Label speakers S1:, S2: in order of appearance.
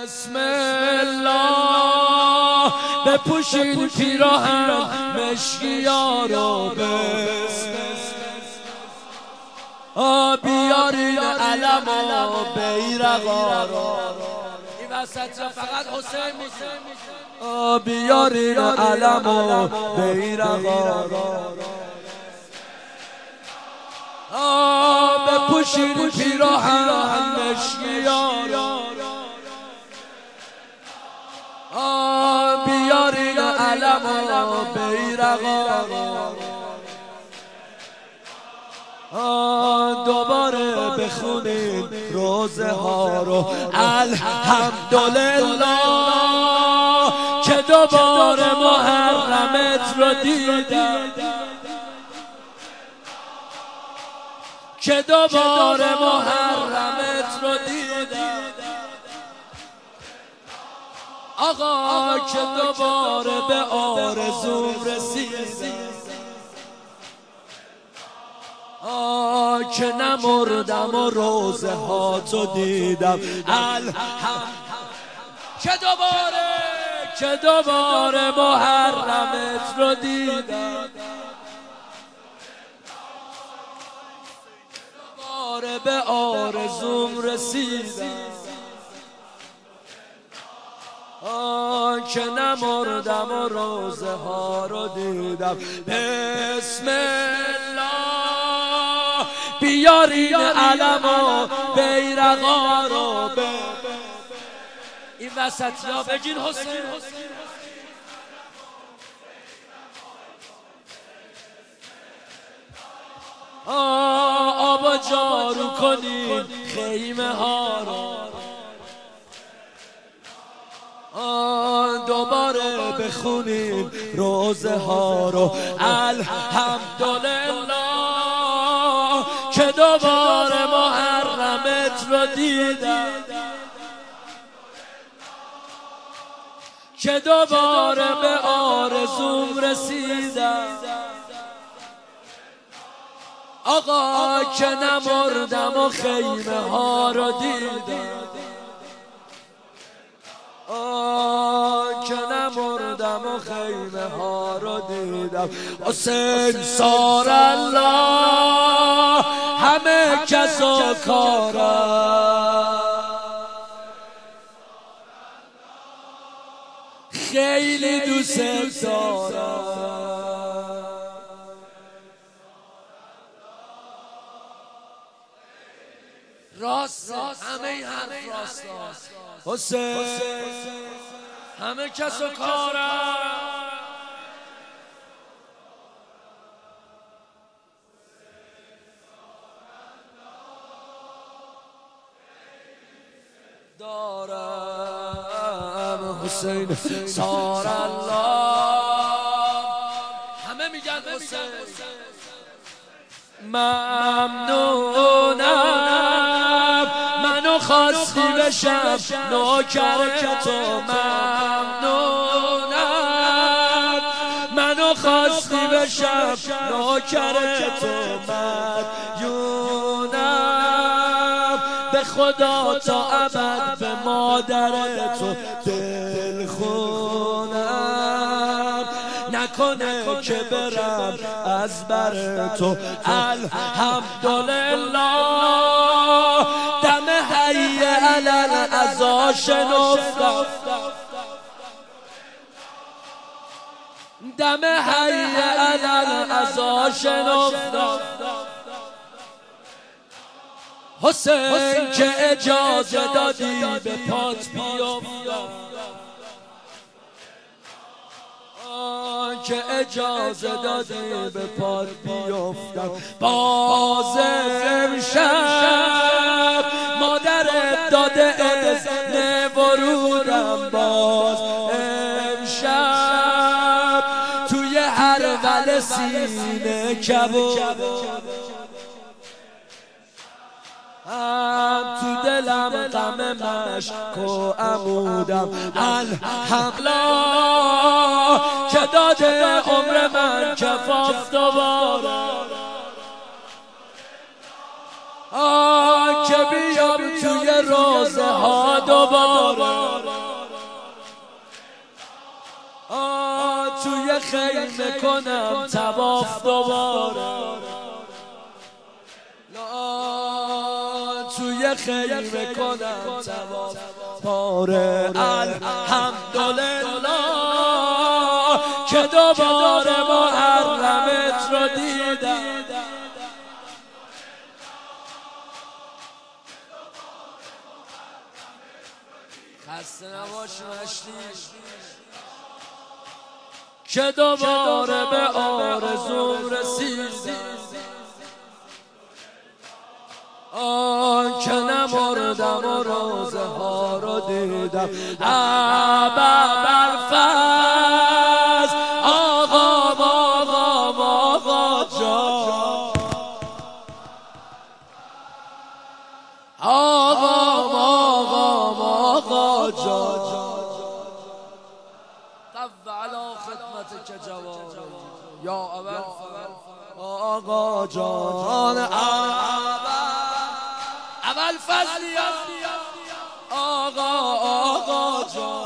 S1: بسم الله بپوشین پیراهن مشکیا رو بیارین علم و بیرقا رو این وسط فقط حسین میشه بیارین علم و بیرقا رو بپوشین پیراهن مشکیا رو بیارین علم و بیرقا رو دوباره بخونین روزه ها رو الحمدلله که دوباره محرمت رو دیدم که دوباره محرمت رو دیدم آقا که دوباره به آرزوم رسیدم که نمردم و روزه ها تو دیدم که دوباره محرمت رو دیدم دوباره به آرزوم رسیدم که نمردم و روزه ها رو دیدم بسم الله بیارین علم و بیرقا رو این وسط یا بگین حسین آبا جارو کنین خیمه ها رو دوباره بخونین روزه ها رو الحمدلله که دوباره محرمت رو دیدم که دوباره به آرزوم رسیدم آقا که نمردم و خیمه ها رو دیدم که نمردم و خیمه ها رو دیدم حسین سار الله همه کس و کارم خیلی دوست دارم راست همه این حرف راست حسین همه کس و کارم دارم حسین سار الله همه میگن حسین ممنونم منو خواستی بشم نوکر تو ممنونم منو خواستی بشم نوکر تو مدیونم به خدا تا ابد به مادر تو دل خونم نکنه که برم از بر تو الحمدلله دم حی علل عزا شنفتم دم حی علل عزا شنفتم حسین که اجازه دادی به پات بیافتم که اجازه دادی به پات بیافتم باز امشب مادرت داده اذن ورودم باز امشب توی هر ول سینه کباب تو دلم غم مشک و عمودم الحمدلله که داده عمر من کفاف دوباره که بیام توی روزه ها دوباره خیمه کنم طواف دوباره، توی خیمه کنم طواف پاره. الحمدلله که دوباره محرمت رو دیدم. خسته نباش مشتی که دوباره به آرزوم رسیدم. آن که نمردم و روزه ها رو دیدم. ابوالفضل آقا جان، آقا جان، طب علی خدمتك جواب یا آقا جان. ابوالفضل آقا جان.